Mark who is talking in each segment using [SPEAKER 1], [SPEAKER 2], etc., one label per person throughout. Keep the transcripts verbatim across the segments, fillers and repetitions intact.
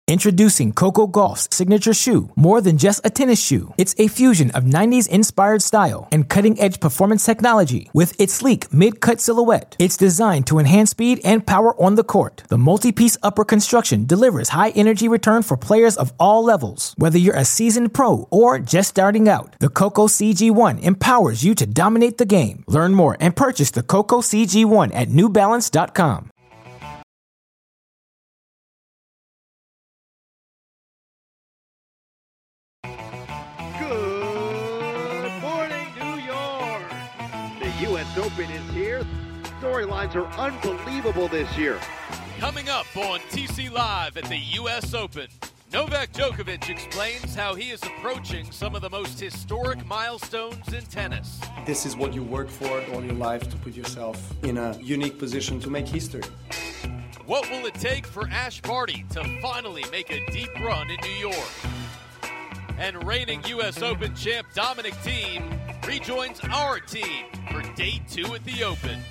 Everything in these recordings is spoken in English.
[SPEAKER 1] Introducing Coco Gauff's signature shoe, more than just a tennis shoe. It's a fusion of nineties-inspired style and cutting-edge performance technology with its sleek mid-cut silhouette. It's designed to enhance speed and power on the court. The multi-piece upper construction delivers high-energy return for players of all levels. Whether you're a seasoned pro or just starting out, the Coco C G one empowers you to dominate the game. Learn more and purchase the Coco C G one at new balance dot com.
[SPEAKER 2] U S Open is here. Storylines are unbelievable this year.
[SPEAKER 3] Coming up on T C Live at the U S Open, Novak Djokovic explains how he is approaching some of the most historic milestones in tennis.
[SPEAKER 4] This is what you work for all your life, to put yourself in a unique position to make history.
[SPEAKER 3] What will it take for Ash Barty to finally make a deep run in New York? And reigning U S Open champ Dominic Thiem rejoins our team for day two at the Open.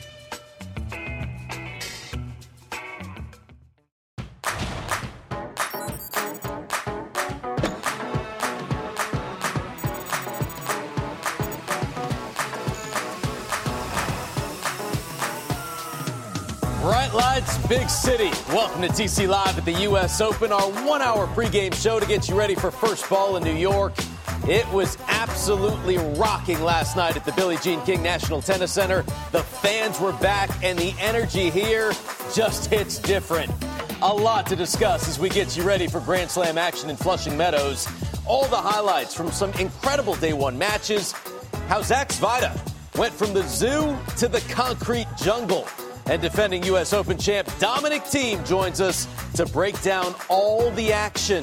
[SPEAKER 3] Bright lights, big city. Welcome to T C Live at the U S Open, our one-hour pregame show to get you ready for first ball in New York. It was absolutely rocking last night at the Billie Jean King National Tennis Center. The fans were back, and the energy here just hits different. A lot to discuss as we get you ready for Grand Slam action in Flushing Meadows. All the highlights from some incredible day one matches. How Zach Svajda went from the zoo to the concrete jungle. And defending U S Open champ Dominic Thiem joins us to break down all the action.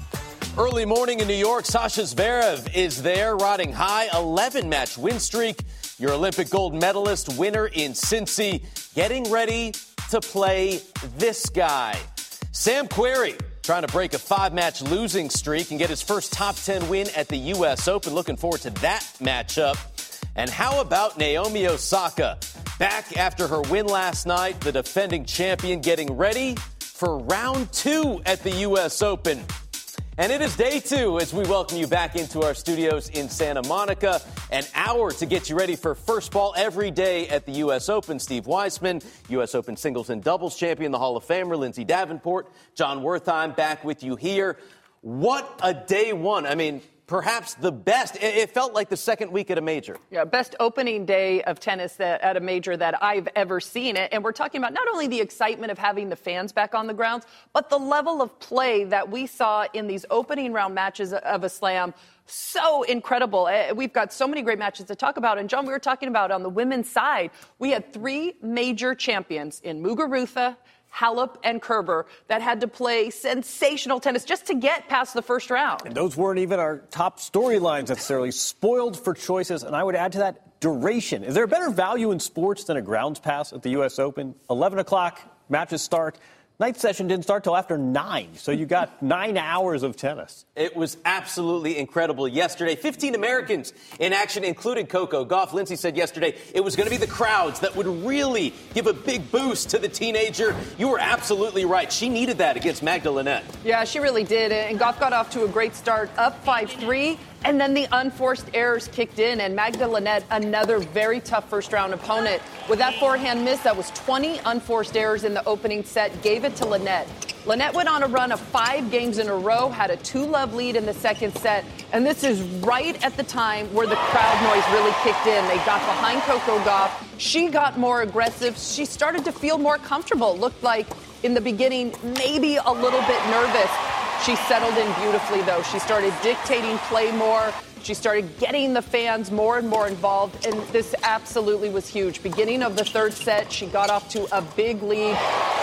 [SPEAKER 3] Early morning in New York, Sasha Zverev is there, riding high, eleven-match win streak. Your Olympic gold medalist, winner in Cincy, getting ready to play this guy. Sam Querrey trying to break a five-match losing streak and get his first top ten win at the U S Open. Looking forward to that matchup. And how about Naomi Osaka? Back after her win last night, the defending champion getting ready for round two at the U S Open. And it is day two as we welcome you back into our studios in Santa Monica. An hour to get you ready for first ball every day at the U S Open. Steve Weissman, U S Open singles and doubles champion, the Hall of Famer, Lindsay Davenport, John Wertheim back with you here. What a day one. I mean, perhaps the best. It felt like the second week at a major.
[SPEAKER 5] Yeah, best opening day of tennis that, at a major that I've ever seen. And we're talking about not only the excitement of having the fans back on the grounds, but the level of play that we saw in these opening round matches of a slam. So incredible. We've got so many great matches to talk about. And, John, we were talking about on the women's side, we had three major champions in Muguruza, Halep, and Kerber that had to play sensational tennis just to get past the first round.
[SPEAKER 6] And those weren't even our top storylines necessarily. Spoiled for choices, and I would add to that duration. Is there a better value in sports than a grounds pass at the U S Open? eleven o'clock, matches start. Night session didn't start till after nine, so you got nine hours of tennis.
[SPEAKER 3] It was absolutely incredible yesterday. fifteen Americans in action, including Coco Gauff. Lindsay said yesterday it was going to be the crowds that would really give a big boost to the teenager. You were absolutely right. She needed that against Magda Linette.
[SPEAKER 5] Yeah, she really did. And Gauff got off to a great start, up five three. And then the unforced errors kicked in, and Magda Linette, another very tough first-round opponent. With that forehand miss, that was twenty unforced errors in the opening set, gave it to Linette. Linette went on a run of five games in a row, had a two-love lead in the second set, and this is right at the time where the crowd noise really kicked in. They got behind Coco Gauff. She got more aggressive. She started to feel more comfortable. Looked like, in the beginning, maybe a little bit nervous. She settled in beautifully, though. She started dictating play more. She started getting the fans more and more involved, and this absolutely was huge. Beginning of the third set, she got off to a big lead.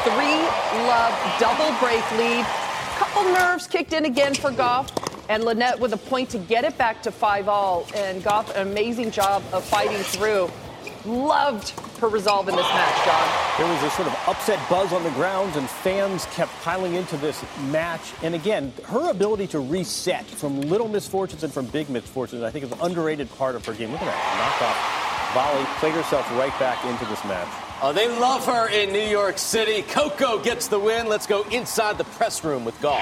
[SPEAKER 5] Three-love double break lead. Couple nerves kicked in again for Gauff, and Linette with a point to get it back to five all. And Gauff, an amazing job of fighting through. Loved her resolve in this match, John.
[SPEAKER 6] There was a sort of upset buzz on the grounds, and fans kept piling into this match. And again, her ability to reset from little misfortunes and from big misfortunes, I think, is an underrated part of her game. Look at that knockoff volley, played herself right back into this match.
[SPEAKER 3] Oh, they love her in New York City. Coco gets the win. Let's go inside the press room with Gauff.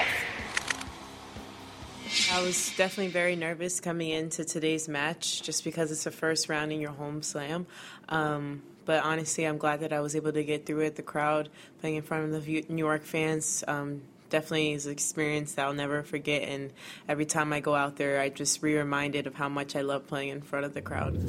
[SPEAKER 7] I was definitely very nervous coming into today's match just because it's the first round in your home slam. Um, but honestly, I'm glad that I was able to get through it. The crowd playing in front of the New York fans um, definitely is an experience that I'll never forget. And every time I go out there, I just re-reminded of how much I love playing in front of the crowd.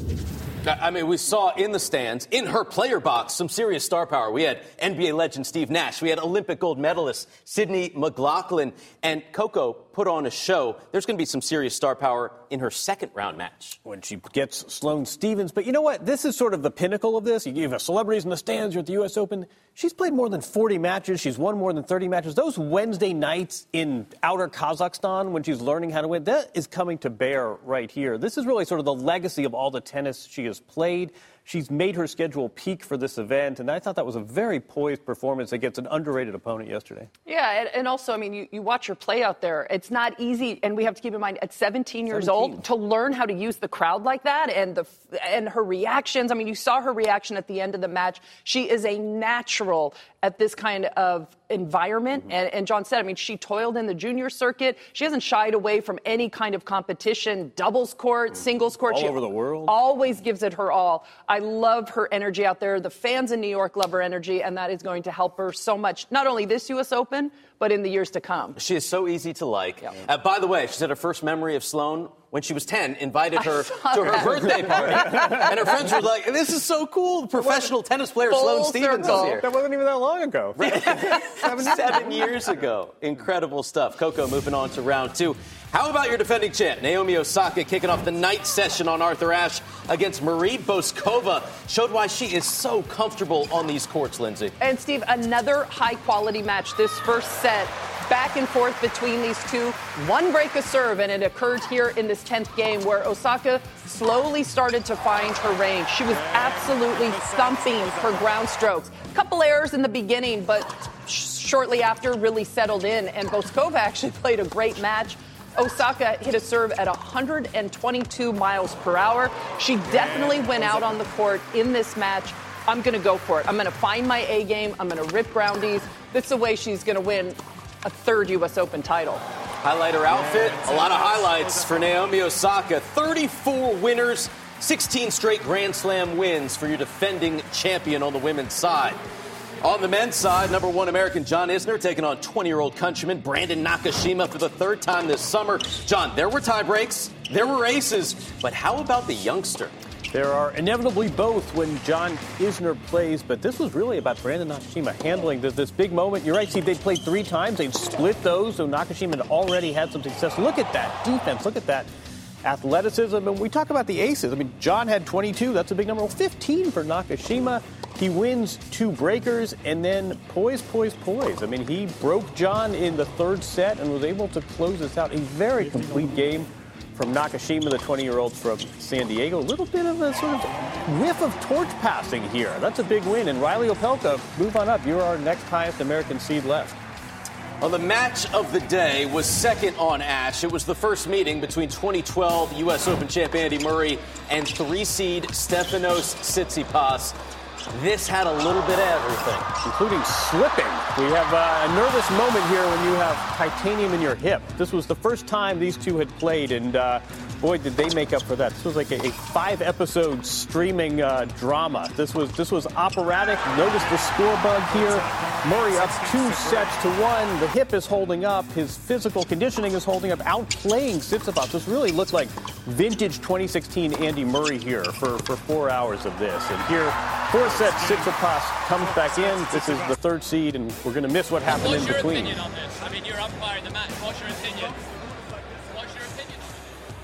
[SPEAKER 3] I mean, we saw in the stands, in her player box, some serious star power. We had N B A legend Steve Nash. We had Olympic gold medalist Sydney McLaughlin. And Coco put on a show. There's going to be some serious star power in her second round match.
[SPEAKER 6] When she gets Sloane Stephens. But you know what? This is sort of the pinnacle of this. You have celebrities in the stands. You're at the U S Open. She's played more than forty matches. She's won more than thirty matches. Those Wednesday nights in outer Kazakhstan when she's learning how to win, that is coming to bear right here. This is really sort of the legacy of all the tennis she has played. She's made her schedule peak for this event, and I thought that was a very poised performance against an underrated opponent yesterday.
[SPEAKER 5] Yeah, and, and also, I mean, you, you watch her play out there. It's not easy, and we have to keep in mind, at seventeen years
[SPEAKER 6] seventeen
[SPEAKER 5] old, to learn how to use the crowd like that and the and her reactions. I mean, you saw her reaction at the end of the match. She is a natural at this kind of environment. Mm-hmm. And, and John said, I mean, she toiled in the junior circuit. She hasn't shied away from any kind of competition, doubles court, mm-hmm. singles court.
[SPEAKER 6] All
[SPEAKER 5] she
[SPEAKER 6] over the world.
[SPEAKER 5] Always gives it her all. I love her energy out there. The fans in New York love her energy, and that is going to help her so much, not only this U S Open, but in the years to come.
[SPEAKER 3] She is so easy to like.
[SPEAKER 5] Yeah.
[SPEAKER 3] Uh, by the way, she said her first memory of Sloane when she was ten, invited her to her
[SPEAKER 5] that.
[SPEAKER 3] birthday party. And her friends were like, this is so cool. Professional tennis player Sloane Stephens is here.
[SPEAKER 6] That wasn't even that long ago.
[SPEAKER 3] Seven, Seven years ago. Incredible stuff. Coco moving on to round two. How about your defending champ, Naomi Osaka, kicking off the night session on Arthur Ashe against Marie Boskova? Showed why she is so comfortable on these courts, Lindsay.
[SPEAKER 5] And, Steve, another high-quality match. This first set, back and forth between these two. One break of serve, and it occurred here in this tenth game where Osaka slowly started to find her range. She was absolutely thumping her ground strokes. A couple errors in the beginning, but sh- shortly after really settled in. And Boskova actually played a great match. Osaka hit a serve at one hundred twenty-two miles per hour. She definitely went out on the court in this match. I'm going to go for it. I'm going to find my A game. I'm going to rip groundies. This is the way she's going to win a third U S Open title.
[SPEAKER 3] Highlight her outfit. A lot of highlights for Naomi Osaka. thirty-four winners, sixteen straight Grand Slam wins for your defending champion on the women's side. On the men's side, number one American John Isner taking on twenty-year-old countryman Brandon Nakashima for the third time this summer. John, there were tie breaks, there were aces, but how about the youngster?
[SPEAKER 6] There are inevitably both when John Isner plays, but this was really about Brandon Nakashima handling this, this big moment. You're right, Steve, they played three times. They'd split those, so Nakashima had already had some success. Look at that defense. Look at that athleticism. And we talk about the aces. I mean, John had twenty-two. That's a big number. fifteen for Nakashima. He wins two breakers and then poise, poise, poise. I mean, he broke John in the third set and was able to close this out. A very complete game from Nakashima, the twenty-year-old from San Diego. A little bit of a sort of whiff of torch passing here. That's a big win. And Riley Opelka, move on up. You're our next highest American seed left.
[SPEAKER 3] Well, the match of the day was second on Ashe. It was the first meeting between twenty twelve U S Open champ Andy Murray and three-seed Stefanos Tsitsipas. This had a little bit of everything,
[SPEAKER 6] including slipping. We have uh, a nervous moment here when you have titanium in your hip. This was the first time these two had played, and uh, boy, did they make up for that. This was like a, a five-episode streaming uh, drama. This was this was operatic. Notice the score bug here. Murray up two sets to one. The hip is holding up. His physical conditioning is holding up, outplaying Tsitsipas. This really looked like vintage twenty sixteen Andy Murray here for, for four hours of this. And here, four sets, Tsitsipas comes back in. This is the third seed, and we're going to miss what happened
[SPEAKER 8] What's
[SPEAKER 6] in
[SPEAKER 8] your
[SPEAKER 6] between.
[SPEAKER 8] Opinion on this? I mean, you're umpiring the match. What's your opinion? What's your opinion on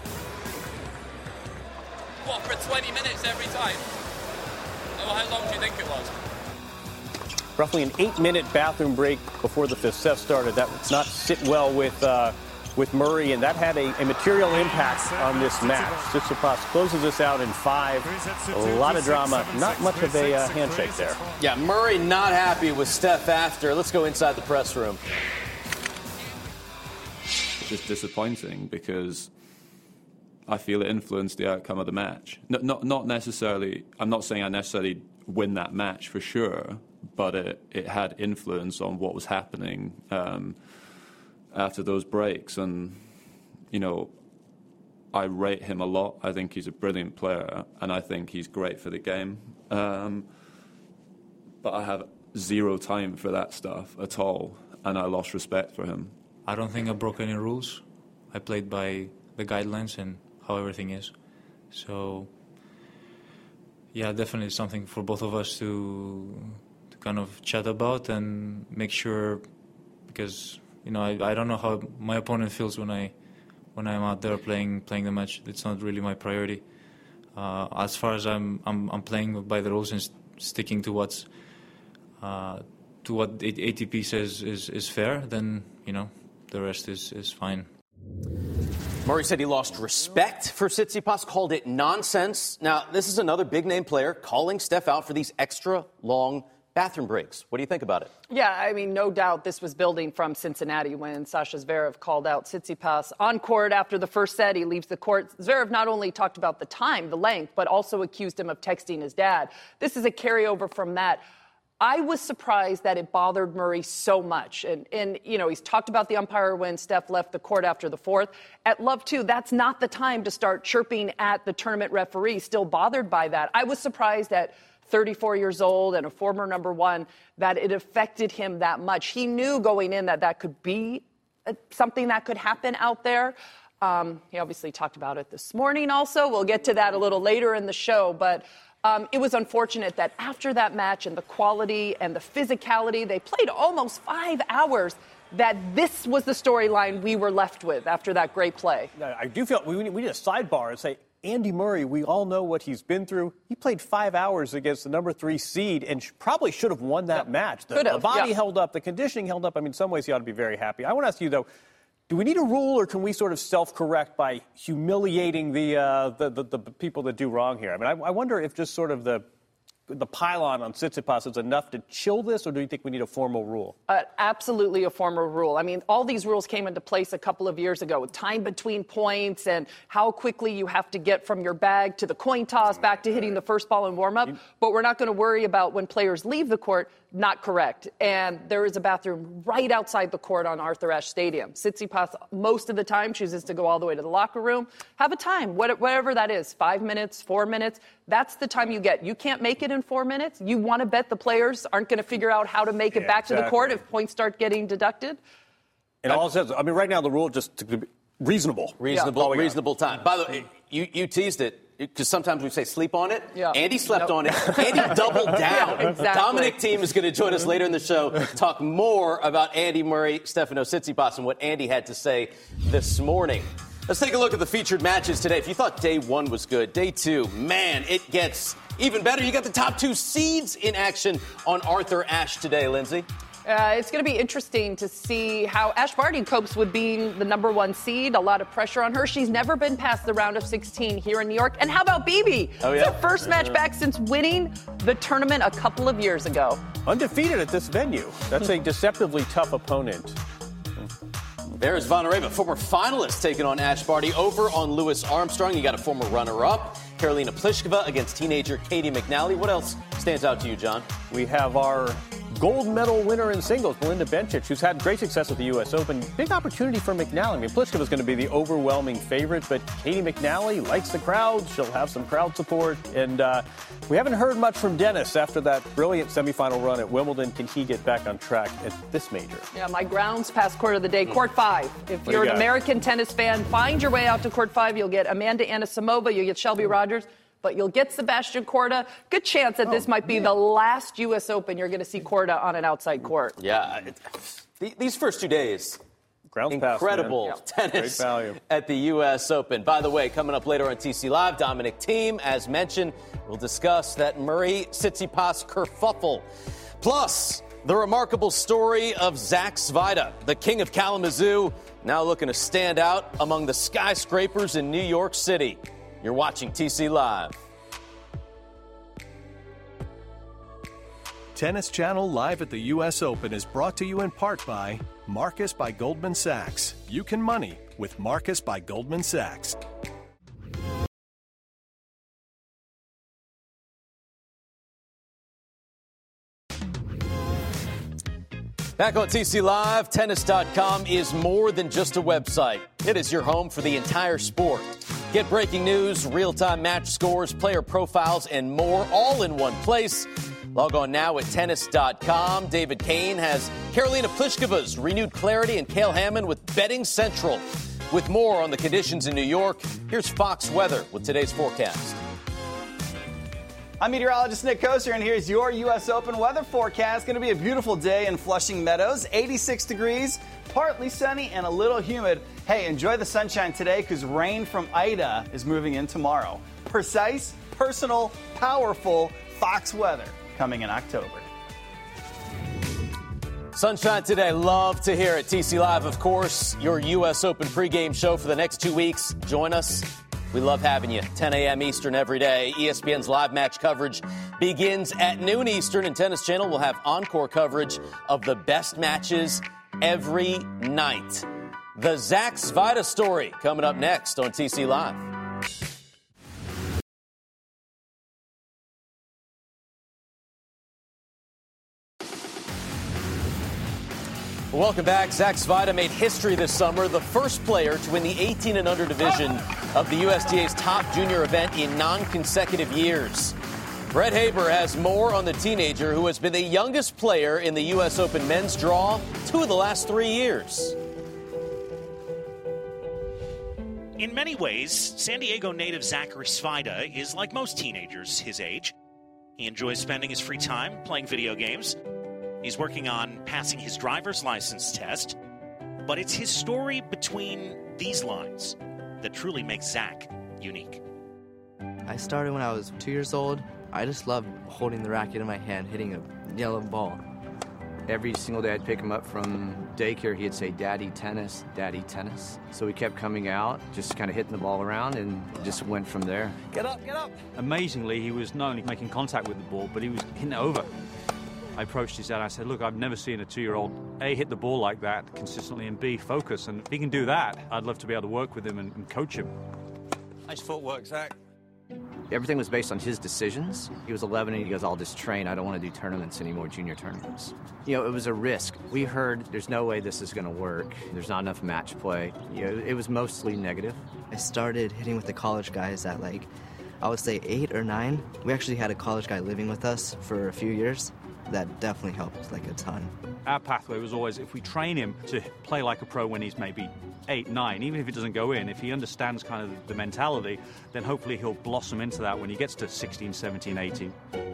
[SPEAKER 8] it? What, for twenty minutes every time? Oh, how long do you think it was?
[SPEAKER 6] Roughly an eight-minute bathroom break before the fifth set started. That would not sit well with uh, with Murray, and that had a, a material impact on this match. Tsitsipas closes this out in five. A lot of drama. Not much of a uh, handshake there.
[SPEAKER 3] Yeah, Murray not happy with Steph after. Let's go inside the press room.
[SPEAKER 9] It's just disappointing because I feel it influenced the outcome of the match. Not, not, not necessarily, I'm not saying I necessarily win that match for sure, but it, it had influence on what was happening um, after those breaks. And, you know, I rate him a lot. I think he's a brilliant player, and I think he's great for the game. Um, but I have zero time for that stuff at all, and I lost respect for him.
[SPEAKER 10] I don't think I broke any rules. I played by the guidelines and how everything is. So, yeah, definitely something for both of us to to kind of chat about and make sure, because, you know, I, I don't know how my opponent feels when I when I'm out there playing playing the match. It's not really my priority. Uh, as far as I'm, I'm I'm playing by the rules and st- sticking to what's uh, to what A T P says is, is fair, then, you know, the rest is, is fine.
[SPEAKER 3] Murray said he lost respect for Tsitsipas, called it nonsense. Now, this is another big-name player calling Steph out for these extra long bathroom breaks. What do you think about it?
[SPEAKER 5] Yeah, I mean, no doubt this was building from Cincinnati when Sasha Zverev called out Tsitsipas on court after the first set. He leaves the court. Zverev not only talked about the time, the length, but also accused him of texting his dad. This is a carryover from that. I was surprised that it bothered Murray so much. And, and, you know, he's talked about the umpire when Steph left the court after the fourth. At Love two, that's not the time to start chirping at the tournament referee, still bothered by that. I was surprised at thirty-four years old and a former number one that it affected him that much. He knew going in that that could be something that could happen out there. Um, he obviously talked about it this morning also. We'll get to that a little later in the show, but Um, it was unfortunate that after that match and the quality and the physicality, they played almost five hours, that this was the storyline we were left with after that great play.
[SPEAKER 6] I do feel we, we need a sidebar and say, Andy Murray, we all know what he's been through. He played five hours against the number three seed and sh- probably should have won that yep. match. The, the body yep. held up, the conditioning held up. I mean, in some ways, he ought to be very happy. I want to ask you, though, do we need a rule, or can we sort of self-correct by humiliating the, uh, the, the the people that do wrong here? I mean, I, I wonder if just sort of the the pylon on Tsitsipas is enough to chill this, or do you think we need a formal rule?
[SPEAKER 5] Uh, absolutely a formal rule. I mean, all these rules came into place a couple of years ago with time between points and how quickly you have to get from your bag to the coin toss back to hitting the first ball in warm-up. But we're not going to worry about when players leave the court. Not correct. And there is a bathroom right outside the court on Arthur Ashe Stadium. Tsitsipas, most of the time, chooses to go all the way to the locker room. Have a time, whatever that is, five minutes, four minutes. That's the time you get. You can't make it in four minutes. You want to bet the players aren't going to figure out how to make it yeah, back exactly. to the court if points start getting deducted?
[SPEAKER 6] And all it says, I mean, right now the rule just to be reasonable.
[SPEAKER 3] Reasonable, yeah. reasonable time. By the way, you, you teased it. Because sometimes we say sleep on it. Yeah. Andy slept nope. on it. Andy doubled down.
[SPEAKER 5] Yeah, exactly.
[SPEAKER 3] Dominic Thiem is going to join us later in the show, talk more about Andy Murray, Stefanos Tsitsipas, and what Andy had to say this morning. Let's take a look at the featured matches today. If you thought day one was good, day two, man, it gets even better. You got the top two seeds in action on Arthur Ashe today, Lindsay.
[SPEAKER 5] Uh, it's going to be interesting to see how Ash Barty copes with being the number one seed. A lot of pressure on her. She's never been past the round of sixteen here in New York. And how about B B?
[SPEAKER 3] Oh, yeah.
[SPEAKER 5] It's her first match back since winning the tournament a couple of years ago.
[SPEAKER 6] Undefeated at this venue. That's a deceptively tough opponent.
[SPEAKER 3] There's Vanareva, former finalist, taking on Ash Barty over on Louis Armstrong. You got a former runner-up, Karolina Pliskova, against teenager Katie McNally. What else stands out to you, John?
[SPEAKER 6] We have our gold medal winner in singles, Belinda Bencic, who's had great success at the U S Open. Big opportunity for McNally. I mean, Pliskova's going to be the overwhelming favorite, but Katie McNally likes the crowd. She'll have some crowd support. And uh, we haven't heard much from Dennis after that brilliant semifinal run at Wimbledon. Can he get back on track at this major?
[SPEAKER 5] Yeah, my grounds past court of the day, court five. If you're you an American tennis fan, find your way out to court five. You'll get Amanda Anisimova, you'll get Shelby Rogers, but you'll get Sebastian Korda. Good chance that oh, this might be man. the last U S Open you're going to see Korda on an outside court.
[SPEAKER 3] Yeah, it, these first two days,
[SPEAKER 6] Ground
[SPEAKER 3] incredible
[SPEAKER 6] pass,
[SPEAKER 3] tennis at the U S Open. By the way, coming up later on T C Live, Dominic Thiem, as mentioned, we'll discuss that Murray-Tsitsipas kerfuffle. Plus, the remarkable story of Zach Svajda, the king of Kalamazoo, now looking to stand out among the skyscrapers in New York City. You're watching T C Live.
[SPEAKER 11] Tennis Channel Live at the U S Open is brought to you in part by Marcus by Goldman Sachs. You can money with Marcus by Goldman Sachs.
[SPEAKER 3] Back on T C Live, tennis dot com is more than just a website. It is your home for the entire sport. Get breaking news, real-time match scores, player profiles, and more all in one place. Log on now at tennis dot com. David Kane has Karolina Pliskova's renewed clarity and Cale Hammond with Betting Central. With more on the conditions in New York, here's Fox Weather with today's forecast.
[SPEAKER 12] I'm meteorologist Nick Koster, and here's your U S Open weather forecast. Going to be a beautiful day in Flushing Meadows, eighty-six degrees, partly sunny and a little humid. Hey, enjoy the sunshine today because rain from Ida is moving in tomorrow. Precise, personal, powerful Fox weather coming in October.
[SPEAKER 3] Sunshine today. Love to hear it. T C Live, of course, your U S Open pregame show for the next two weeks. Join us. We love having you. ten a.m. Eastern every day. E S P N's live match coverage begins at noon Eastern, and Tennis Channel will have encore coverage of the best matches every night. The Zach Svajda story coming up next on T C Live. Welcome back. Zach Svajda made history this summer, the first player to win the eighteen and under division of the U S D A's top junior event in non-consecutive years. Brett Haber has more on the teenager who has been the youngest player in the U S Open men's draw two of the last three years.
[SPEAKER 13] In many ways, San Diego native Zachary Svajda is like most teenagers his age. He enjoys spending his free time playing video games. He's working on passing his driver's license test, but it's his story between these lines that truly makes Zach unique.
[SPEAKER 14] I started when I was two years old. I just loved holding the racket in my hand, hitting a yellow ball.
[SPEAKER 15] Every single day I'd pick him up from daycare, he'd say, "Daddy, tennis, Daddy, tennis." So we kept coming out, just kind of hitting the ball around, and just went from there.
[SPEAKER 16] Get up, get up. Amazingly, he was not only making contact with the ball, but he was hitting it over. I approached his dad. I said, look, I've never seen a two-year-old, A, hit the ball like that consistently, and B, focus. And if he can do that, I'd love to be able to work with him and, and coach him.
[SPEAKER 17] Nice footwork, Zach.
[SPEAKER 15] Everything was based on his decisions. He was eleven, and he goes, I'll just train. I don't want to do tournaments anymore, junior tournaments. You know, it was a risk. We heard there's no way this is going to work. There's not enough match play. You know, it was mostly negative.
[SPEAKER 14] I started hitting with the college guys at, like, I would say eight or nine. We actually had a college guy living with us for a few years. That definitely helped, like, a ton.
[SPEAKER 16] Our pathway was always, if we train him to play like a pro when he's maybe eight, nine, even if it doesn't go in, if he understands kind of the mentality, then hopefully he'll blossom into that when he gets to sixteen, seventeen, eighteen.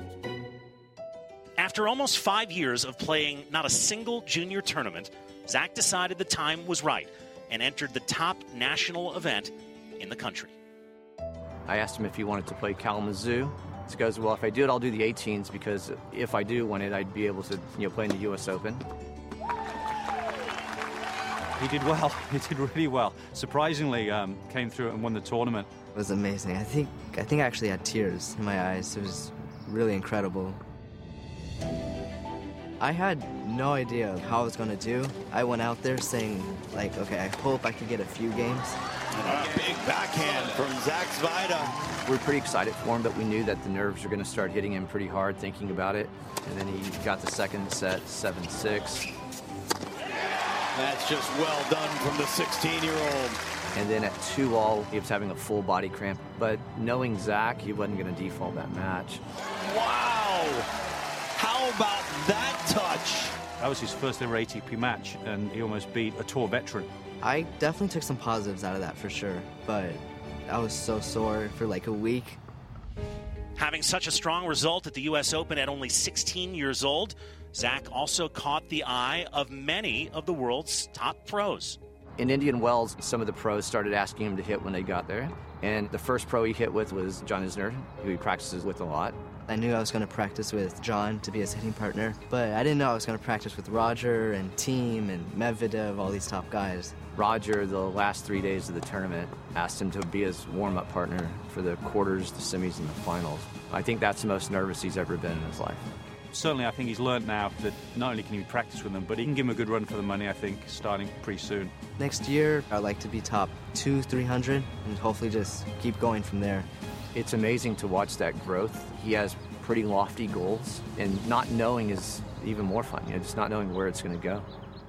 [SPEAKER 13] After almost five years of playing not a single junior tournament, Zach decided the time was right and entered the top national event in the country.
[SPEAKER 15] I asked him if he wanted to play Kalamazoo. He goes, well, if I do it, I'll do the eighteens, because if I do win it, I'd be able to, you know, play in the U S Open.
[SPEAKER 16] He did well. He did really well. Surprisingly, um, came through and won the tournament.
[SPEAKER 14] It was amazing. I think I think I actually had tears in my eyes. It was really incredible. I had no idea how I was going to do. I went out there saying, like, okay, I hope I can get a few games.
[SPEAKER 17] A big backhand from Zach Svajda.
[SPEAKER 15] We were pretty excited for him, but we knew that the nerves were going to start hitting him pretty hard thinking about it. And then he got the second set, seven six.
[SPEAKER 17] That's just well done from the sixteen-year-old.
[SPEAKER 15] And then at two all, he was having a full body cramp. But knowing Zach, he wasn't going to default that match.
[SPEAKER 17] Wow! How about that touch?
[SPEAKER 16] That was his first ever A T P match, and he almost beat a tour veteran.
[SPEAKER 14] I definitely took some positives out of that for sure, but I was so sore for like a week.
[SPEAKER 13] Having such a strong result at the U S Open at only sixteen years old, Zach also caught the eye of many of the world's top pros.
[SPEAKER 15] In Indian Wells, some of the pros started asking him to hit when they got there. And the first pro he hit with was John Isner, who he practices with a lot.
[SPEAKER 14] I knew I was going to practice with John to be his hitting partner, but I didn't know I was going to practice with Roger and Thiem and Medvedev, all these top guys.
[SPEAKER 15] Roger, the last three days of the tournament, asked him to be his warm-up partner for the quarters, the semis, and the finals. I think that's the most nervous he's ever been in his life.
[SPEAKER 16] Certainly, I think he's learned now that not only can he practice with them, but he can give him a good run for the money, I think, starting pretty soon.
[SPEAKER 14] Next year, I'd like to be top two, three hundred, and hopefully just keep going from there.
[SPEAKER 15] It's amazing to watch that growth. He has pretty lofty goals, and not knowing his even more fun, you know, just not knowing where it's going to go.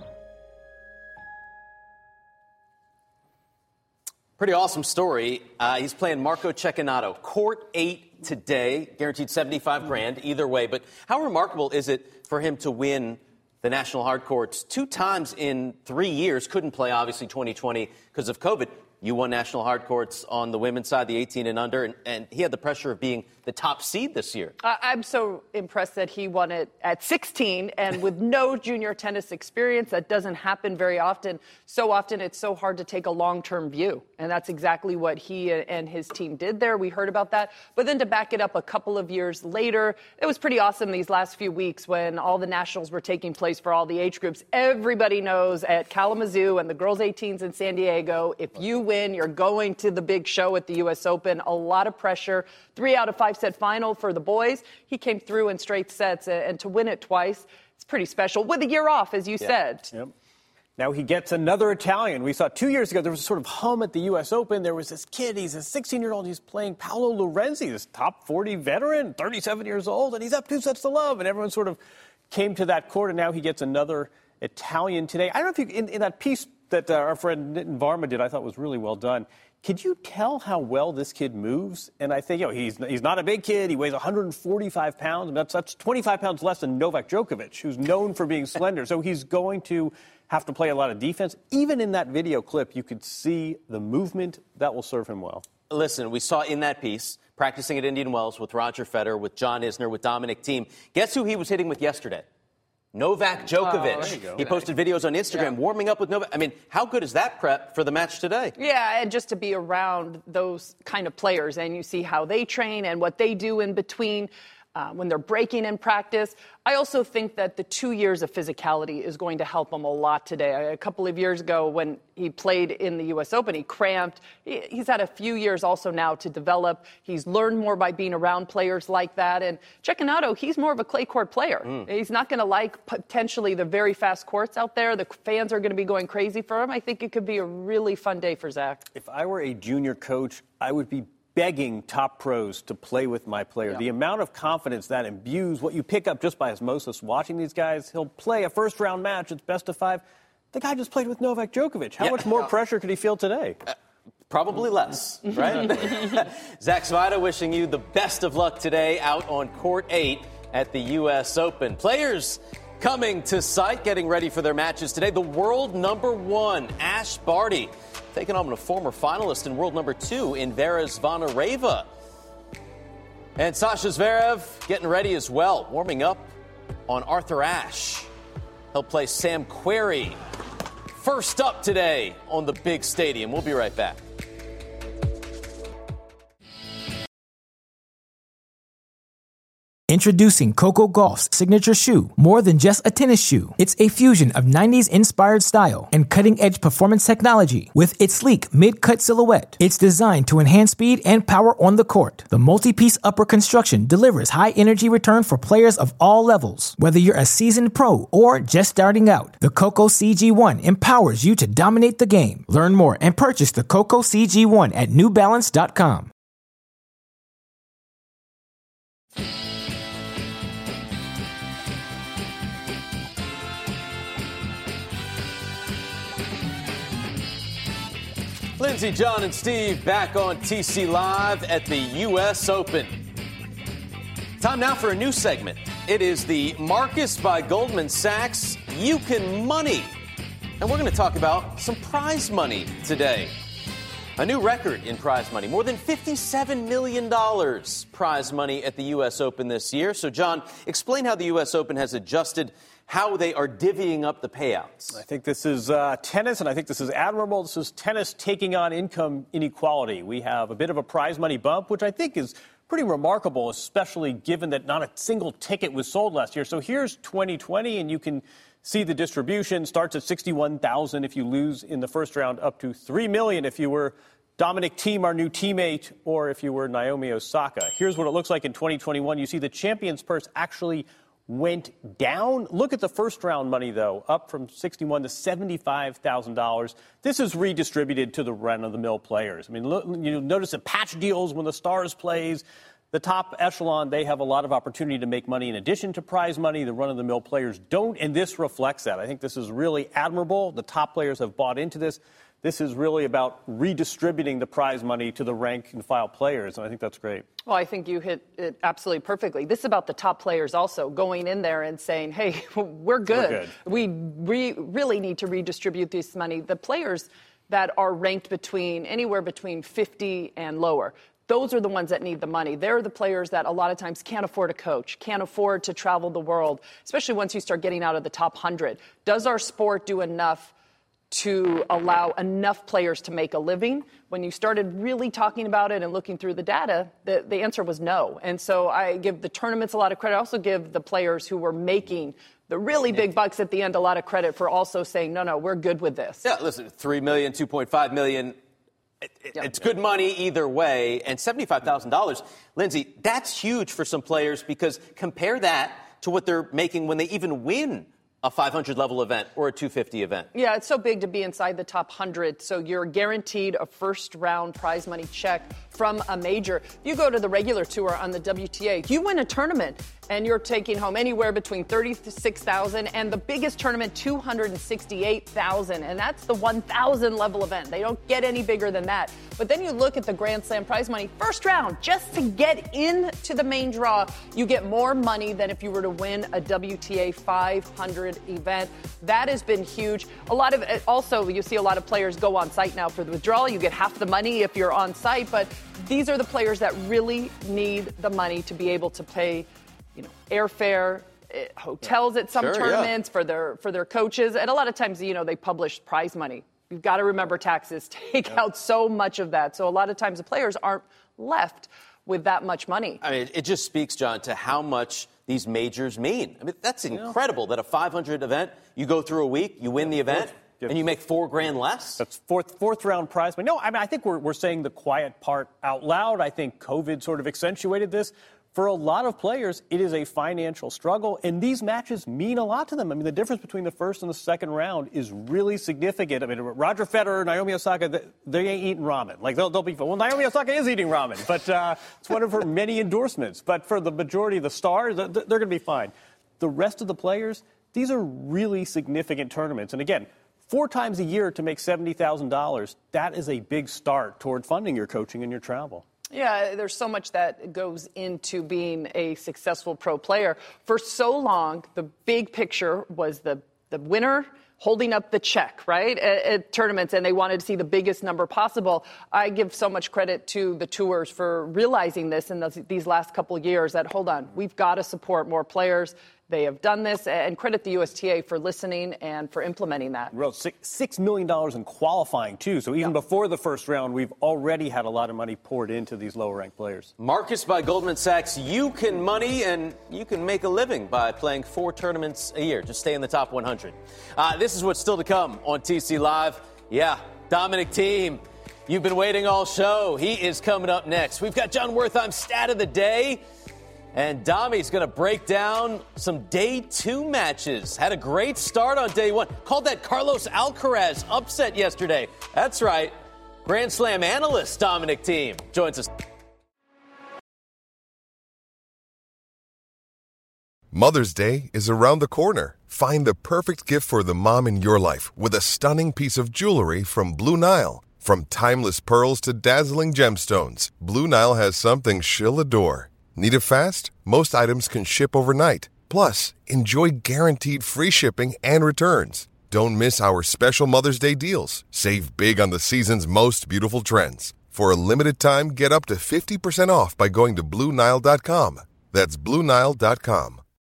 [SPEAKER 3] Pretty awesome story. Uh, he's playing Marco Cecchinato. Court eight today, guaranteed seventy-five grand either way. But how remarkable is it for him to win the National Hard Courts two times in three years? Couldn't play, obviously, twenty twenty because of COVID. You won National Hard Courts on the women's side, the eighteen and under, and, and he had the pressure of being the top seed this year.
[SPEAKER 5] Uh, I'm so impressed that he won it at sixteen and with no junior tennis experience. That doesn't happen very often. So often it's so hard to take a long-term view, and that's exactly what he and his team did there. We heard about that. But then to back it up a couple of years later, it was pretty awesome these last few weeks when all the nationals were taking place for all the age groups. Everybody knows at Kalamazoo and the girls' eighteens in San Diego, if you win, you're going to the big show at the U S Open. A lot of pressure. Three out of five set final for the boys. He came through in straight sets, and to win it twice, it's pretty special. With a year off, as you
[SPEAKER 6] yeah.
[SPEAKER 5] said.
[SPEAKER 6] Yep. Now he gets another Italian. We saw two years ago there was a sort of hum at the U S Open. There was this kid, he's a sixteen-year-old, he's playing Paolo Lorenzi, this top forty veteran, thirty-seven years old, and he's up two sets to love. And everyone sort of came to that court, and now he gets another Italian today. I don't know if you, in, in that piece that uh, our friend Nitin Varma did, I thought was really well done. Could you tell how well this kid moves? And I think, you know, he's he's not a big kid. He weighs one hundred forty-five pounds. And that's, that's twenty-five pounds less than Novak Djokovic, who's known for being slender. So he's going to have to play a lot of defense. Even in that video clip, you could see the movement that will serve him well.
[SPEAKER 3] Listen, we saw in that piece, practicing at Indian Wells with Roger Federer, with John Isner, with Dominic Thiem. Guess who he was hitting with yesterday? Novak Djokovic. Oh, he posted videos on Instagram yeah. warming up with Novak. I mean, how good is that prep for the match today?
[SPEAKER 5] Yeah, and just to be around those kind of players, and you see how they train and what they do in between uh, when they're breaking in practice. I also think that the two years of physicality is going to help him a lot today. A couple of years ago when he played in the U S Open, he cramped. He's had a few years also now to develop. He's learned more by being around players like that. And Cecchinato, he's more of a clay court player. Mm. He's not going to like potentially the very fast courts out there. The fans are going to be going crazy for him. I think it could be a really fun day for Zach.
[SPEAKER 6] If I were a junior coach, I would be begging top pros to play with my player. Yeah. The amount of confidence that imbues, what you pick up just by osmosis watching these guys. He'll play a first-round match. It's best of five. The guy just played with Novak Djokovic. How yeah. much more pressure could he feel today?
[SPEAKER 3] Uh, probably less, right? Zach Svajda wishing you the best of luck today out on court eight at the U S Open. Players coming to site, getting ready for their matches today. The world number one, Ash Barty, taking on a former finalist and world number two in Vera Zvonareva. And Sasha Zverev getting ready as well, warming up on Arthur Ashe. He'll play Sam Querrey first up today on the big stadium. We'll be right back.
[SPEAKER 1] Introducing Coco Gauff's signature shoe, more than just a tennis shoe. It's a fusion of nineties inspired style and cutting-edge performance technology with its sleek mid-cut silhouette. It's designed to enhance speed and power on the court. The multi-piece upper construction delivers high-energy return for players of all levels. Whether you're a seasoned pro or just starting out, the Coco C G one empowers you to dominate the game. Learn more and purchase the Coco C G one at new balance dot com.
[SPEAKER 3] Lindsey, John, and Steve back on T C Live at the U S Open. Time now for a new segment. It is the Marcus by Goldman Sachs You Can Money. And we're going to talk about some prize money today. A new record in prize money, more than fifty-seven million dollars prize money at the U S Open this year. So, John, explain how the U S Open has adjusted how they are divvying up the payouts.
[SPEAKER 6] I think this is uh, tennis, and I think this is admirable. This is tennis taking on income inequality. We have a bit of a prize money bump, which I think is pretty remarkable, especially given that not a single ticket was sold last year. So here's twenty twenty, and you can see the distribution. Starts at sixty-one thousand if you lose in the first round, up to three million if you were Dominic Thiem, our new teammate, or if you were Naomi Osaka. Here's what it looks like in twenty twenty-one. You see the champion's purse actually went down. Look at the first round money, though, up from sixty-one to seventy-five thousand dollars. This is redistributed to the run-of-the-mill players. I mean, look, you notice the patch deals when the Stars plays. the top echelon, they have a lot of opportunity to make money in addition to prize money. The run-of-the-mill players don't, and this reflects that. I think this is really admirable. The top players have bought into this. This is really about redistributing the prize money to the rank-and-file players, and I think that's great.
[SPEAKER 5] Well, I think you hit it absolutely perfectly. This is about the top players also going in there and saying, hey, we're good.
[SPEAKER 6] We're good.
[SPEAKER 5] We re- really need to redistribute this money. The players that are ranked between anywhere between fifty and lower, those are the ones that need the money. They're the players that a lot of times can't afford a coach, can't afford to travel the world, especially once you start getting out of the top one hundred. Does our sport do enough to allow enough players to make a living? When you started really talking about it and looking through the data, the, the answer was no. And so I give the tournaments a lot of credit. I also give the players who were making the really big bucks at the end a lot of credit for also saying, no, no, we're good with this.
[SPEAKER 3] Yeah, listen, three million dollars, two point five million dollars. It, it,
[SPEAKER 5] Yeah.
[SPEAKER 3] It's good money either way. And seventy-five thousand dollars, Lindsay, that's huge for some players because compare that to what they're making when they even win a five hundred level event or a two fifty event.
[SPEAKER 5] Yeah, it's so big to be inside the top one hundred. So you're guaranteed a first round prize money check from a major. You go to the regular tour on the W T A, you win a tournament and you're taking home anywhere between thirty-six thousand dollars and the biggest tournament, two hundred sixty-eight thousand dollars. And that's the one thousand level event. They don't get any bigger than that. But then you look at the Grand Slam prize money, first round, just to get into the main draw, you get more money than if you were to win a W T A five hundred event. That has been huge. A lot of it, also, you see a lot of players go on site now for the withdrawal. You get half the money if you're on site, but these are the players that really need the money to be able to pay, you know, airfare, eh, hotels at some
[SPEAKER 3] Sure,
[SPEAKER 5] tournaments for their for their coaches, and a lot of times, you know, they publish prize money. You've got to remember taxes take yep. out so much of that. So a lot of times the players aren't left with that much money.
[SPEAKER 3] I mean, it just speaks, John, to how much these majors mean. I mean, that's incredible that a five hundred event, you go through a week, you win the event, and you make four grand less.
[SPEAKER 6] That's fourth fourth round prize money. No, I mean, I think we're we're saying the quiet part out loud. I think COVID sort of accentuated this. For a lot of players, it is a financial struggle, and these matches mean a lot to them. I mean, the difference between the first and the second round is really significant. I mean, Roger Federer, Naomi Osaka, they, they ain't eating ramen. Like, they'll, they'll be, well, Naomi Osaka is eating ramen, but uh, it's one of her many endorsements. But for the majority of the stars, they're, they're going to be fine. The rest of the players, these are really significant tournaments. And again, four times a year to make seventy thousand dollars, that is a big start toward funding your coaching and your travel.
[SPEAKER 5] Yeah, there's so much that goes into being a successful pro player. For so long, the big picture was the, the winner holding up the check, right, at, at tournaments, and they wanted to see the biggest number possible. I give so much credit to the tours for realizing this in those, these last couple of years that, hold on, we've got to support more players. They have done this, and credit the U S T A for listening and for implementing that.
[SPEAKER 6] Well, six, six million dollars in qualifying, too. So even yeah. before the first round, we've already had a lot of money poured into these lower-ranked players.
[SPEAKER 3] Marcus by Goldman Sachs, you can money and you can make a living by playing four tournaments a year. Just stay in the top one hundred. Uh, this is what's still to come on T C Live. Yeah, Dominic Thiem, you've been waiting all show. He is coming up next. We've got John Wertheim stat of the day. And Domi's going to break down some day two matches. Had a great start on day one. Called that Carlos Alcaraz upset yesterday. That's right. Grand Slam analyst Dominic Thiem joins us.
[SPEAKER 18] Mother's Day is around the corner. Find the perfect gift for the mom in your life with a stunning piece of jewelry from Blue Nile. From timeless pearls to dazzling gemstones, Blue Nile has something she'll adore. Need it fast? Most items can ship overnight. Plus, enjoy guaranteed free shipping and returns. Don't miss our special Mother's Day deals. Save big on the season's most beautiful trends. For a limited time, get up to fifty percent off by going to Blue Nile dot com. That's Blue Nile dot com.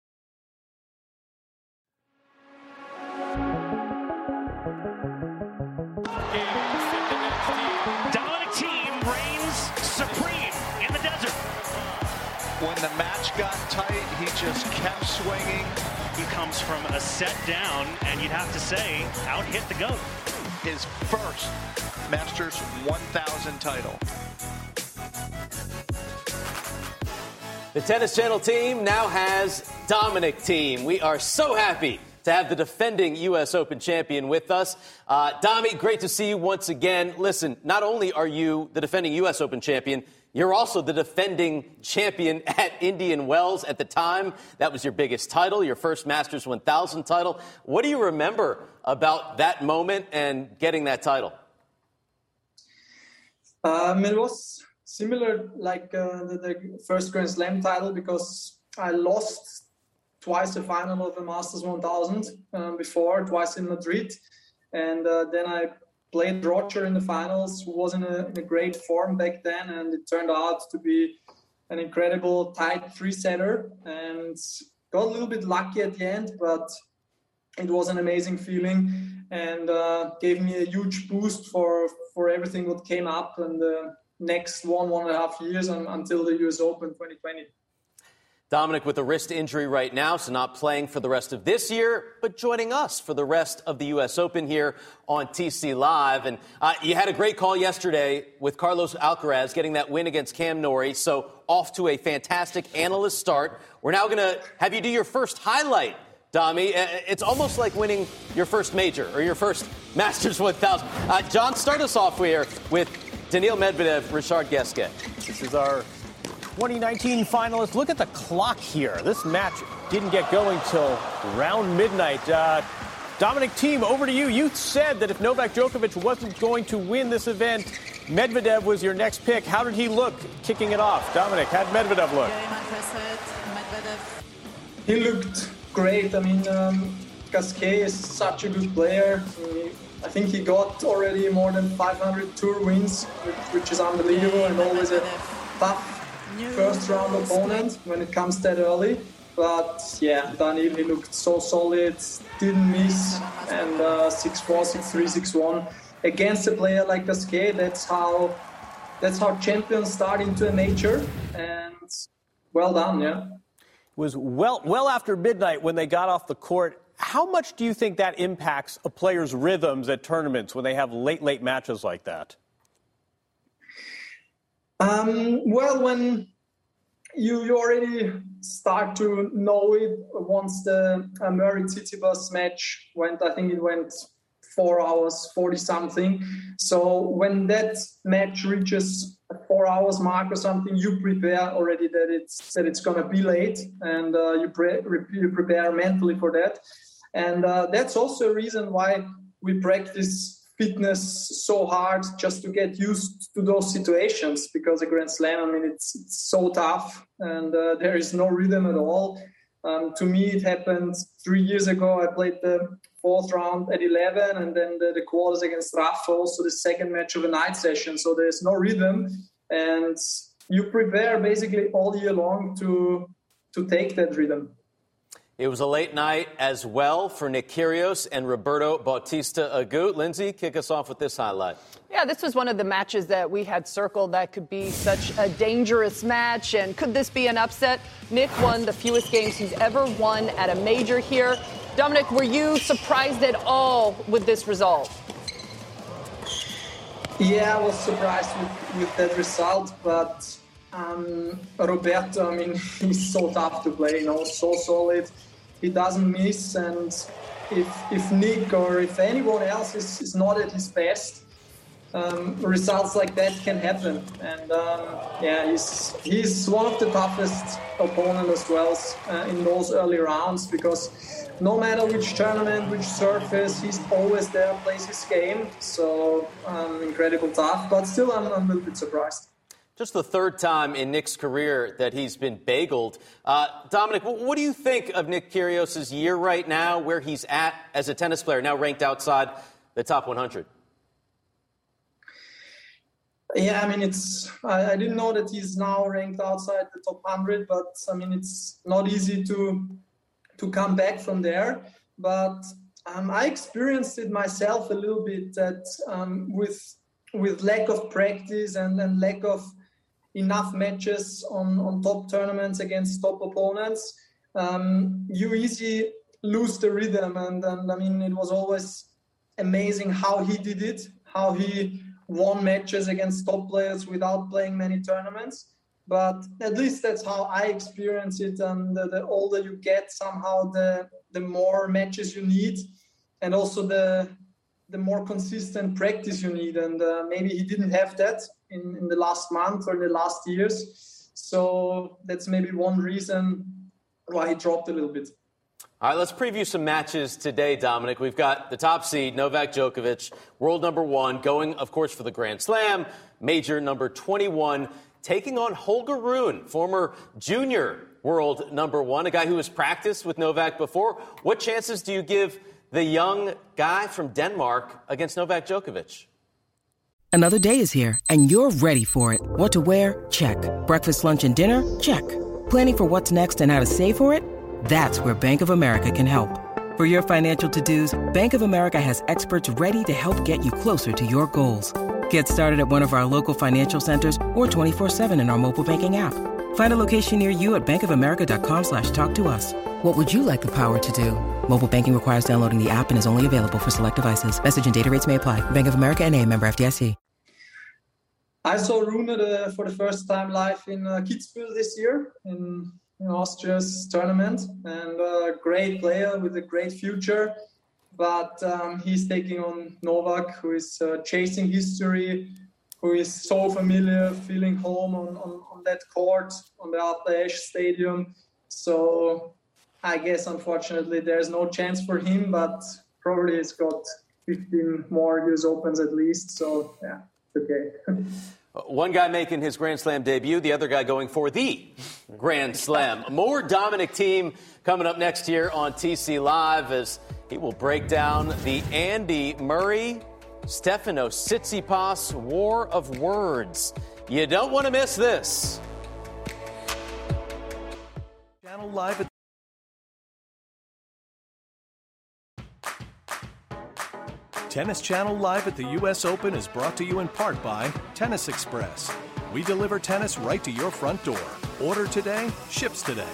[SPEAKER 13] Dominic Thiem reigns supreme in the desert.
[SPEAKER 19] When the match got tight, he just kept swinging.
[SPEAKER 13] He comes from a set down, and you'd have to say, out-hit the GOAT.
[SPEAKER 19] His first Masters one thousand title.
[SPEAKER 3] The Tennis Channel team now has Dominic Thiem. We are so happy to have the defending U S Open champion with us. Uh, Domi, great to see you once again. Listen, not only are you the defending U S Open champion, You're also the defending champion at Indian Wells at the time. That was your biggest title, your first Masters one thousand title. What do you remember about that moment and getting that title?
[SPEAKER 20] Um, it was similar like uh, the, the first Grand Slam title, because I lost twice the final of the Masters one thousand um, before, twice in Madrid. And uh, then I played Roger in the finals, who was in a, in a great form back then. And it turned out to be an incredible tight three-setter. And got a little bit lucky at the end, but it was an amazing feeling and uh, gave me a huge boost for, for everything that came up in the next one, one and a half years and, until the U S Open twenty twenty.
[SPEAKER 3] Dominic with a wrist injury right now, so not playing for the rest of this year, but joining us for the rest of the U S Open here on T C Live. And uh, you had a great call yesterday with Carlos Alcaraz getting that win against Cam Norrie, so off to a fantastic analyst start. We're now going to have you do your first highlight, Dami. It's almost like winning your first major or your first Masters one thousand. Uh, John, start us off here with Daniil Medvedev, Richard Gasquet.
[SPEAKER 6] This is our twenty nineteen finalist. Look at the clock here. This match didn't get going till around midnight. Uh, Dominic, team, over to you. You said that if Novak Djokovic wasn't going to win this event, Medvedev was your next pick. How did he look kicking it off? Dominic, how did Medvedev look?
[SPEAKER 20] He looked great. I mean, um, Gasquet is such a good player. I think he got already more than five hundred tour wins, which is unbelievable, and always a tough first round opponent when it comes that early. But yeah, Daniil, he looked so solid, didn't miss, and uh, six four, six three, six one against a player like Gasquet. That's how that's how champions start into a major, and well done, yeah.
[SPEAKER 6] It was well well after midnight when they got off the court. How much do you think that impacts a player's rhythms at tournaments when they have late, late matches like that?
[SPEAKER 20] Um, well, when you, you already start to know it once the uh, Murray-Tsitsipas match went, I think it went four hours, forty something. So when that match reaches a four hours mark or something, you prepare already that it's that it's going to be late, and uh, you, pre- you prepare mentally for that. And uh, that's also a reason why we practice fitness so hard, just to get used to those situations, because a Grand Slam, I mean, it's, it's so tough, and uh, there is no rhythm at all. Um, to me, it happened three years ago. I played the fourth round at eleven, and then the, the quarters against Rafa, also the second match of a night session. So there's no rhythm, and you prepare basically all year long to to take that rhythm.
[SPEAKER 3] It was a late night as well for Nick Kyrgios and Roberto Bautista Agut. Lindsay, kick us off with this highlight.
[SPEAKER 5] Yeah, this was one of the matches that we had circled that could be such a dangerous match. And could this be an upset? Nick won the fewest games he's ever won at a major here. Dominic, were you surprised at all with this result?
[SPEAKER 20] Yeah, I was surprised with, with that result, but um, Roberto, I mean, he's so tough to play, you know, so solid. He doesn't miss, and if if Nick or if anyone else is, is not at his best, um, results like that can happen. And um, yeah, he's he's one of the toughest opponents as well uh, in those early rounds, because no matter which tournament, which surface, he's always there, plays his game. So um, incredible tough, but still I'm, I'm a little bit surprised.
[SPEAKER 3] Just the third time in Nick's career that he's been bageled. Uh, Dominic, what do you think of Nick Kyrgios' year right now, where he's at as a tennis player, now ranked outside the top one hundred?
[SPEAKER 20] Yeah, I mean, it's. I, I didn't know that he's now ranked outside the top one hundred, but I mean, it's not easy to to come back from there. But um, I experienced it myself a little bit that um, with with lack of practice and, and lack of enough matches on, on top tournaments against top opponents, um, you easily lose the rhythm. And, and I mean, it was always amazing how he did it, how he won matches against top players without playing many tournaments. But at least that's how I experience it. And the, the older you get, somehow the the more matches you need, and also the the more consistent practice you need. And uh, maybe he didn't have that in, in the last month or in the last years. So that's maybe one reason why he dropped a little bit.
[SPEAKER 3] All right, let's preview some matches today, Dominic. We've got the top seed, Novak Djokovic, world number one, going, of course, for the Grand Slam, major number twenty-one, taking on Holger Rune, former junior world number one, a guy who has practiced with Novak before. What chances do you give the young guy from Denmark against Novak Djokovic?
[SPEAKER 21] Another day is here, and you're ready for it. What to wear? Check. Breakfast, lunch, and dinner? Check. Planning for what's next and how to save for it? That's where Bank of America can help. For your financial to-dos, Bank of America has experts ready to help get you closer to your goals. Get started at one of our local financial centers or twenty-four seven in our mobile banking app. Find a location near you at bankofamerica.com slash talk to us. What would you like the power to do? Mobile banking requires downloading the app and is only available for select devices. Message and data rates may apply. Bank of America N A, member F D I C.
[SPEAKER 20] I saw Rune uh, for the first time live in uh, Kitzbühel this year in, in Austria's tournament, and a great player with a great future. But um, he's taking on Novak, who is uh, chasing history, who is so familiar, feeling home on, on, on that court, on the Arthur Ashe Stadium. So I guess, unfortunately, there's no chance for him, but probably he's got fifteen more U S Opens at least. So, yeah, it's okay.
[SPEAKER 3] One guy making his Grand Slam debut, the other guy going for the Grand Slam. More Dominic Thiem coming up next year on T C Live as he will break down the Andy Murray, Stefanos Tsitsipas war of words. You don't want to miss this.
[SPEAKER 11] Channel Live at Tennis Channel Live at the U S Open is brought to you in part by Tennis Express. We deliver tennis right to your front door. Order today, ships today.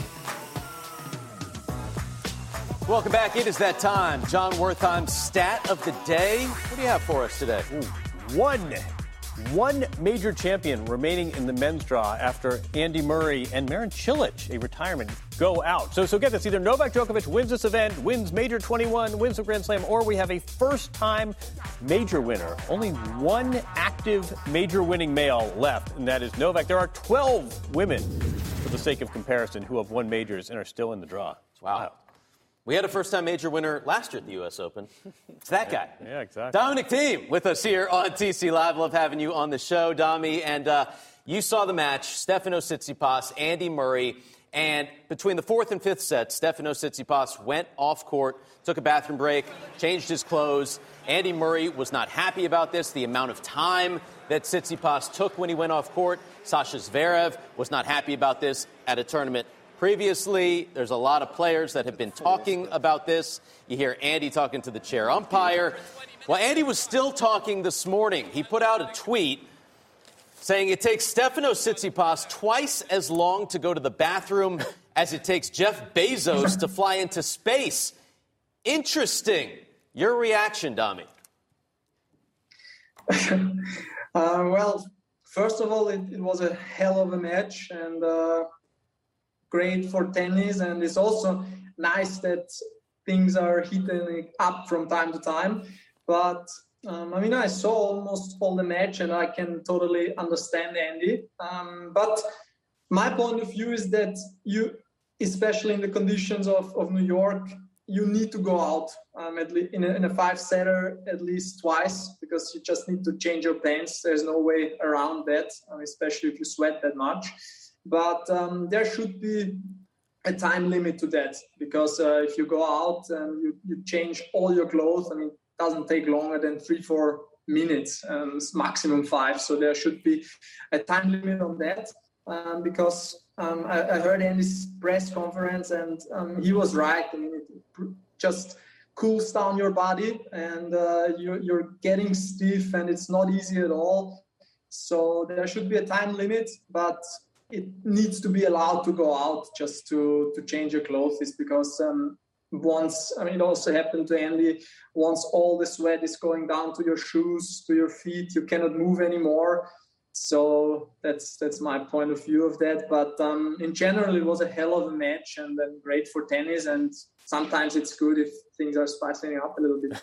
[SPEAKER 3] Welcome back. It is that time. John Wertheim's stat of the day. What do you have for us today?
[SPEAKER 6] Ooh, one. One major champion remaining in the men's draw after Andy Murray and Marin Cilic, a retirement, go out. So, so get this. Either Novak Djokovic wins this event, wins Major twenty-one, wins the Grand Slam, or we have a first-time major winner. Only one active major winning male left, and that is Novak. There are twelve women, for the sake of comparison, who have won majors and are still in the draw.
[SPEAKER 3] Wow. wow. We had a first-time major winner last year at the U S Open. It's that guy.
[SPEAKER 6] Yeah, exactly.
[SPEAKER 3] Dominic Thiem with us here on T C Live. Love having you on the show, Dami. And uh, you saw the match, Stefanos Tsitsipas, Andy Murray. And between the fourth and fifth sets, Stefanos Tsitsipas went off court, took a bathroom break, changed his clothes. Andy Murray was not happy about this, the amount of time that Tsitsipas took when he went off court. Sasha Zverev was not happy about this at a tournament previously. There's a lot of players that have been talking about this. You hear Andy talking to the chair umpire. Well, Andy was still talking this morning. He put out a tweet saying it takes Stefanos Tsitsipas twice as long to go to the bathroom as it takes Jeff Bezos to fly into space. Interesting. Your reaction, Dami?
[SPEAKER 20] uh, well, first of all, it, it was a hell of a match, and uh, great for tennis, and it's also nice that things are heating up from time to time. But um, I mean, I saw almost all the match, and I can totally understand Andy. Um, but my point of view is that you, especially in the conditions of, of New York, you need to go out um, at least in a, in a five-setter at least twice, because you just need to change your pants. There's no way around that, um, especially if you sweat that much. But um, there should be a time limit to that, because uh, if you go out and you, you change all your clothes, I mean, it doesn't take longer than three, four minutes, um, maximum five. So there should be a time limit on that, um, because um, I, I heard Andy's press conference, and um, he was right. I mean, it just cools down your body, and uh, you're, you're getting stiff, and it's not easy at all. So there should be a time limit, but it needs to be allowed to go out just to, to change your clothes. It's because um, once, I mean, it also happened to Andy, once all the sweat is going down to your shoes, to your feet, you cannot move anymore. So that's that's my point of view of that. But um, in general, it was a hell of a match, and then great for tennis. And sometimes it's good if things are spicing up a little bit.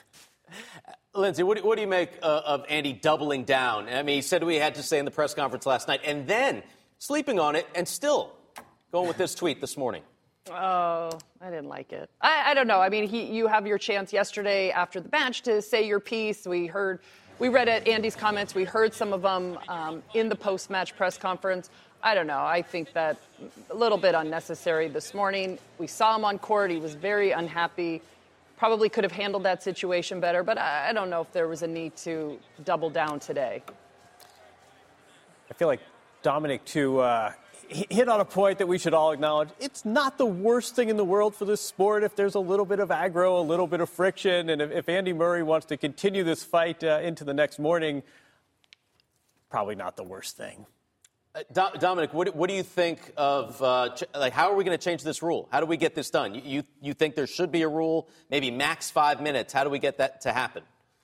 [SPEAKER 3] Lindsay, what do, what do you make uh, of Andy doubling down? I mean, he said what he had to say in the press conference last night and then sleeping on it and still going with this tweet this morning.
[SPEAKER 5] Oh, I didn't like it. I, I don't know. I mean, he, you have your chance yesterday after the match to say your piece. We heard, we read at Andy's comments. We heard some of them um, in the post-match press conference. I don't know. I think that a little bit unnecessary this morning. We saw him on court. He was very unhappy. Probably could have handled that situation better, but I, I don't know if there was a need to double down today.
[SPEAKER 6] I feel like Dominic, to uh, hit on a point that we should all acknowledge. It's not the worst thing in the world for this sport if there's a little bit of aggro, a little bit of friction, and if, if Andy Murray wants to continue this fight uh, into the next morning, probably not the worst thing.
[SPEAKER 3] Uh, Do- Dominic, what, what do you think of, uh, ch- like, how are we going to change this rule? How do we get this done? You, you you think there should be a rule, maybe max five minutes? How do we get that to happen?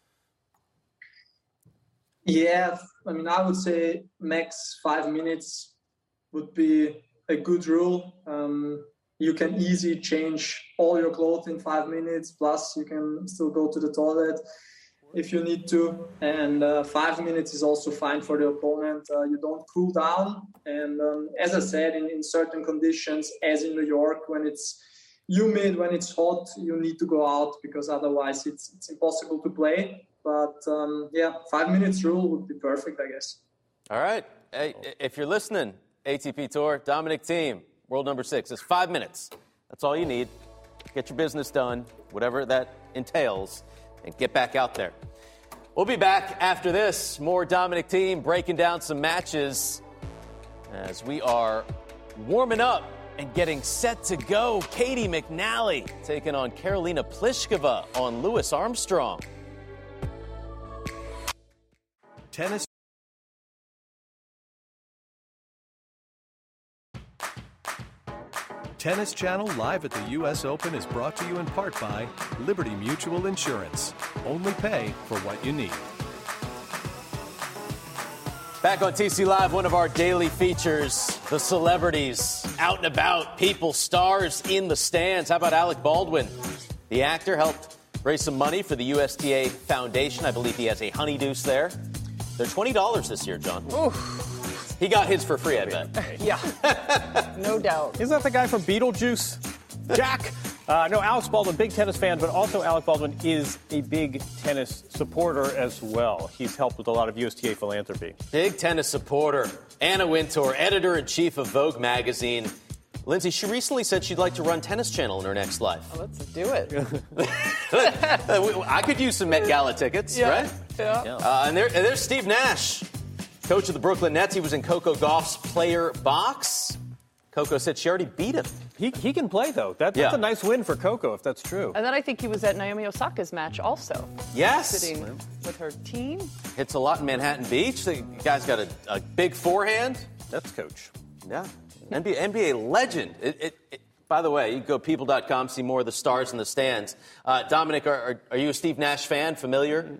[SPEAKER 20] Yeah, I mean, I would say max five minutes would be a good rule. Um, you can easily change all your clothes in five minutes, plus you can still go to the toilet if you need to. And uh, five minutes is also fine for the opponent. Uh, you don't cool down. And um, as I said, in, in certain conditions, as in New York, when it's humid, when it's hot, you need to go out because otherwise it's, it's impossible to play. But um, yeah, five minutes rule would be perfect, I guess.
[SPEAKER 3] All right. Hey, if you're listening, A T P Tour, Dominic Thiem, world number six. It's five minutes. That's all you need. Get your business done, whatever that entails, and get back out there. We'll be back after this. More Dominic Thiem breaking down some matches as we are warming up and getting set to go. Katie McNally taking on Karolina Pliskova on Louis Armstrong.
[SPEAKER 11] Tennis. Tennis Channel Live at the U S Open is brought to you in part by Liberty Mutual Insurance. Only pay for what you need.
[SPEAKER 3] Back on T C Live, one of our daily features, the celebrities out and about, people, stars in the stands. How about Alec Baldwin? The actor helped raise some money for the U S T A Foundation. I believe he has a honeydews there. They're twenty dollars this year, John.
[SPEAKER 5] Oof.
[SPEAKER 3] He got his for free, I bet.
[SPEAKER 5] Yeah, no doubt.
[SPEAKER 6] Isn't that the guy from Beetlejuice? Jack? Uh, no, Alex Baldwin, big tennis fan, but also Alec Baldwin is a big tennis supporter as well. He's helped with a lot of U S T A philanthropy.
[SPEAKER 3] Big tennis supporter. Anna Wintour, editor-in-chief of Vogue magazine. Lindsay, she recently said she'd like to run Tennis Channel in her next life.
[SPEAKER 5] Oh, let's do it.
[SPEAKER 3] I could use some Met Gala tickets,
[SPEAKER 5] yeah,
[SPEAKER 3] right?
[SPEAKER 5] Yeah.
[SPEAKER 3] Uh, and, there, and there's Steve Nash, coach of the Brooklyn Nets. He was in Coco Gauff's player box. Coco said she already beat him.
[SPEAKER 6] He, he can play, though. That, that's
[SPEAKER 3] yeah.
[SPEAKER 6] a nice win for Coco, if that's true.
[SPEAKER 5] And then I think he was at Naomi Osaka's match also.
[SPEAKER 3] Yes.
[SPEAKER 5] Sitting with her team.
[SPEAKER 3] Hits a lot in Manhattan Beach. The guy's got a, a big forehand.
[SPEAKER 6] That's Coach.
[SPEAKER 3] Yeah. N B A, N B A legend. It, it, it, by the way, you can go people dot com, see more of the stars in the stands. Uh, Dominic, are, are, are you a Steve Nash fan, familiar?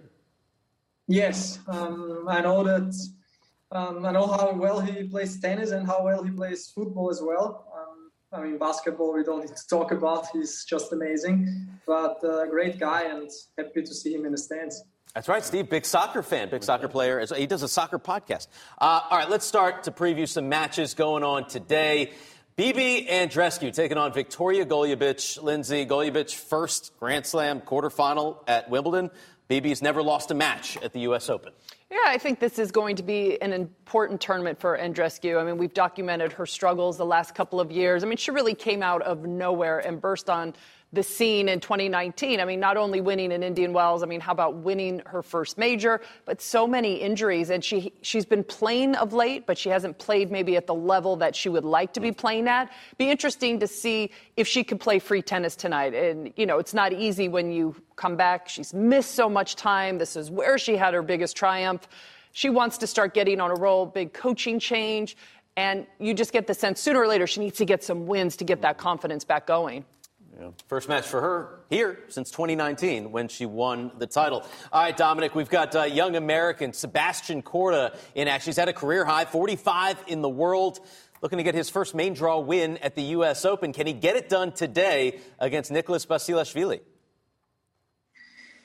[SPEAKER 20] Yes. Um, I know that. Um, I know how well he plays tennis and how well he plays football as well. Um, I mean, basketball we don't need to talk about. He's just amazing. But a uh, great guy and happy to see him in the stands.
[SPEAKER 3] That's right, Steve. Big soccer fan, big soccer player. He does a soccer podcast. Uh, all right, let's start to preview some matches going on today. Bibi Andreescu taking on Victoria Golubic. Lindsay, Golubic first Grand Slam quarterfinal at Wimbledon. Bibi's never lost a match at the U S Open.
[SPEAKER 5] Yeah, I think this is going to be an important tournament for Andreescu. I mean, we've documented her struggles the last couple of years. I mean, she really came out of nowhere and burst on the scene in twenty nineteen. I mean, not only winning in Indian Wells, I mean, how about winning her first major, but so many injuries. And she, she's been playing of late, but she hasn't played maybe at the level that she would like to be playing at. Be interesting to see if she could play free tennis tonight. And, you know, it's not easy when you come back. She's missed so much time. This is where she had her biggest triumph. She wants to start getting on a roll, big coaching change. And you just get the sense sooner or later she needs to get some wins to get that confidence back going.
[SPEAKER 3] Yeah. First match for her here since twenty nineteen when she won the title. All right, Dominic, we've got uh, young American Sebastian Korda in action. He's had a career high, forty-five in the world, looking to get his first main draw win at the U S Open. Can he get it done today against Nicholas Basilashvili?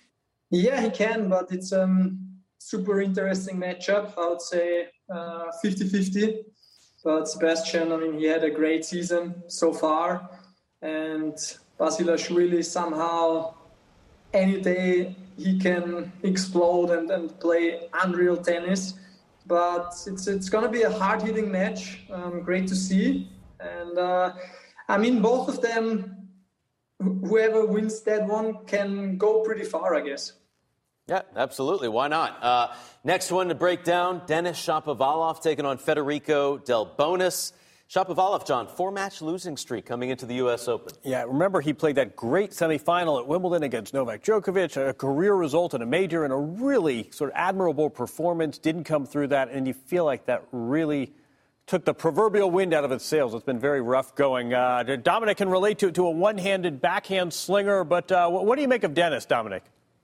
[SPEAKER 20] Yeah, he can, but it's a um, super interesting matchup. I would say uh, fifty-fifty. But Sebastian, I mean, he had a great season so far. And Basilashvili somehow, any day, he can explode and, and play unreal tennis. But it's it's going to be a hard-hitting match. Um, great to see. And, uh, I mean, both of them, whoever wins that one can go pretty far, I guess.
[SPEAKER 3] Yeah, absolutely. Why not? Uh, next one to break down, Denis Shapovalov taking on Federico Delbonis. Shapovalov, John, four-match losing streak coming into the U S Open.
[SPEAKER 6] Yeah, remember he played that great semifinal at Wimbledon against Novak Djokovic, a career result in a major, and a really sort of admirable performance. Didn't come through that, and you feel like that really took the proverbial wind out of its sails. It's been very rough going. Uh, Dominic can relate to, to a one-handed backhand slinger, but uh, what, what do you make of Denis, Dominic?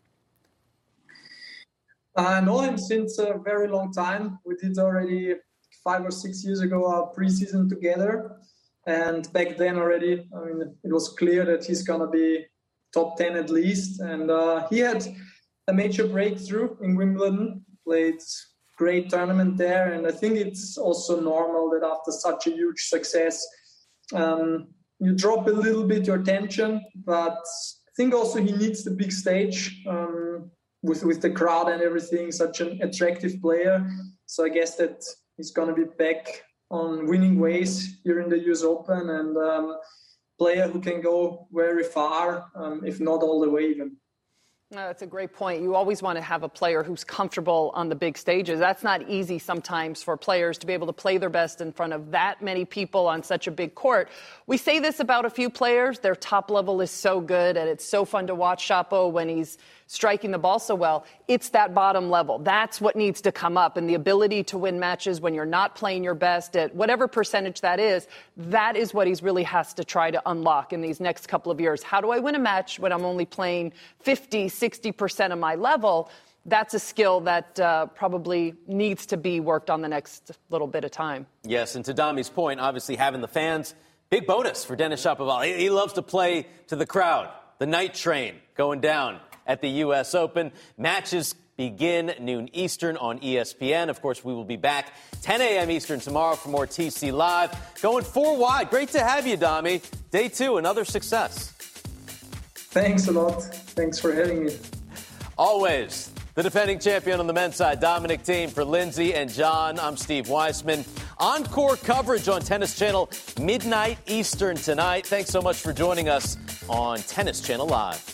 [SPEAKER 20] I know him since a very long time. We did already five or six years ago our preseason together. And back then already, I mean, it was clear that he's going to be top ten at least. And uh, he had a major breakthrough in Wimbledon, played great tournament there. And I think it's also normal that after such a huge success, um, you drop a little bit your tension. But I think also he needs the big stage. Um, With, with the crowd and everything, such an attractive player. So I guess that he's going to be back on winning ways here in the U S Open, and um, player who can go very far, um, if not all the way even.
[SPEAKER 5] No, that's a great point. You always want to have a player who's comfortable on the big stages. That's not easy sometimes for players to be able to play their best in front of that many people on such a big court. We say this about a few players. Their top level is so good, and it's so fun to watch Shapo when he's striking the ball so well. It's that bottom level. That's what needs to come up, and the ability to win matches when you're not playing your best at whatever percentage that is, that is what he's really has to try to unlock in these next couple of years. How do I win a match when I'm only playing fifty, sixty percent of my level? That's a skill that uh, probably needs to be worked on the next little bit of time.
[SPEAKER 3] Yes, and to Dami's point, obviously having the fans, big bonus for Denis Shapovalov. He, he loves to play to the crowd. The night train going down at the U S Open. Matches begin noon Eastern on E S P N. Of course, we will be back ten a.m. Eastern tomorrow for more T C Live. Going four wide. Great to have you, Dami. Day two, another success.
[SPEAKER 20] Thanks a lot. Thanks for having me.
[SPEAKER 3] Always the defending champion on the men's side, Dominic Thiem. For Lindsay and John, I'm Steve Weissman. Encore coverage on Tennis Channel, midnight Eastern tonight. Thanks so much for joining us on Tennis Channel Live.